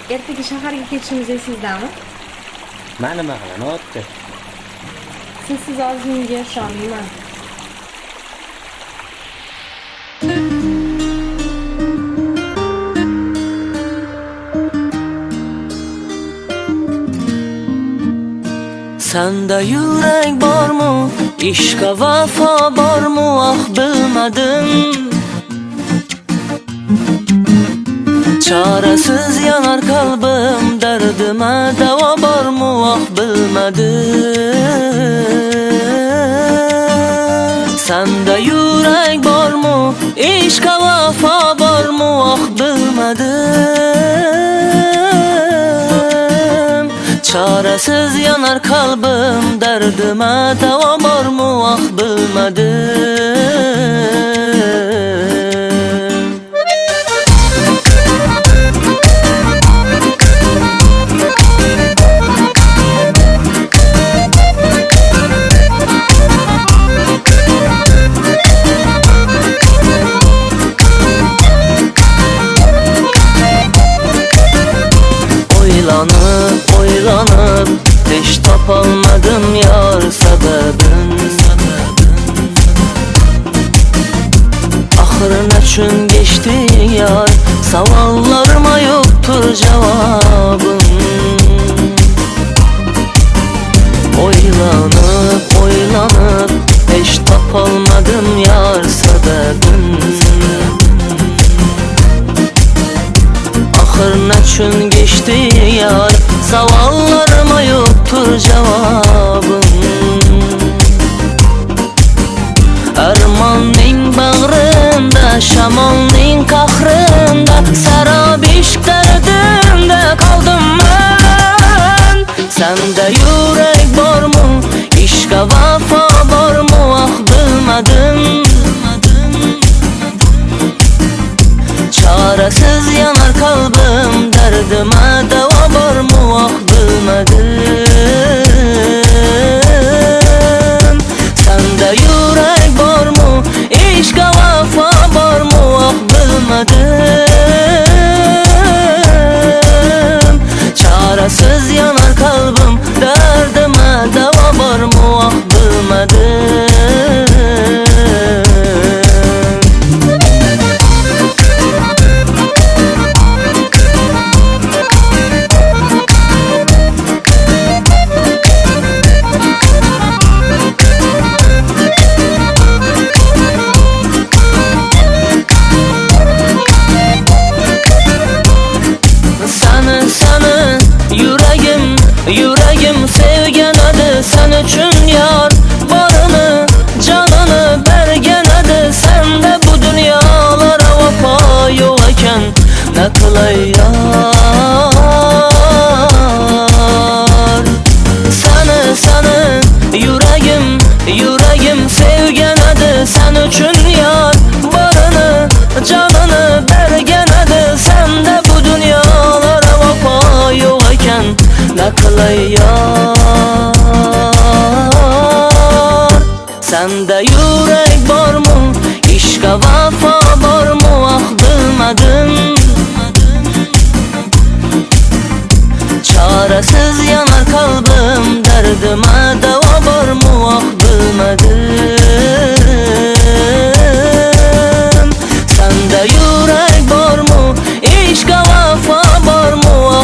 Ertaga shaharga ketishimiz esizdami? Mana nima qilyapti? Siz og'zingizga ishonmayman. Senda yürek bormu, ishqa vafo bormu, ah bilmadim. Çaresiz yanar kalbim, derdime deva bormu, ah bilmadim. Senda yürek bormu, ishqa vafo bormu, ah bilmadim. Çaresiz yanar kalbim, derdime deva bormu, ah bilmadim. Oylanıp hiç tapalmadım yar sebebin. Ahırı nechun geçti yar, savallarıma yoktur cevabım. Oylanıp hiç tapalmadım yar sebebin. Ahır nechun geçti yar, savallarıma yoktur cevabım. Armonning bag'rinda, shamolning qahrida, sarob ishq dardida qoldim men. Senda yurek bormu, ishqa vafo bormu, ah bilmadim. Çaresiz yanar kalbim, derdime deva bormu, ah bilmadim. Sende yürek bormu, ishqa vafo bormu, ah bilmadim. Çaresiz yanar kalbim, derdime deva bormu, ah bilmadim. Yüreğim sevgen adı sen üçün yar, varını canını bergen adı. Sende bu dünyalara vafa yok iken ne kılay yar. Seni yüreğim sevgen adı sen üçün yar, varını canını bergen adı. Sende bu dünyalara vafa yok iken ne kılay yar. Sende yürek bormu, ishqa vafo bormu, ah bilmadim. Çaresiz yanar kalbim, derdime deva bormu, ah bilmadim. Sende yürek bormu, ishqa vafo bormu, ah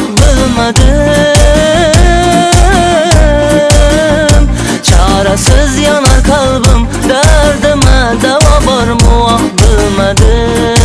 bilmadim. Çaresiz yanar kalbim, derdime deva bormu, ah bilmadim.